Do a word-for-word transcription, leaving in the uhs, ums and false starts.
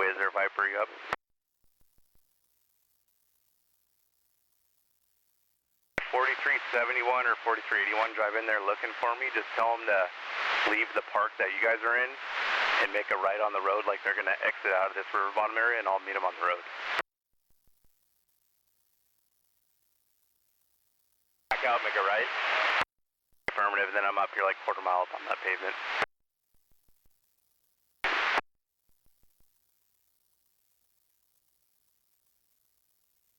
Wiz or Viper you up? forty-three seventy-one or forty-three eighty-one, drive in there looking for me. Just tell them to leave the park that you guys are in and make a right on the road like they're going to exit out of this river bottom area, and I'll meet them on the road. Back out, make a right. Affirmative, then I'm up here like quarter mile up on that pavement.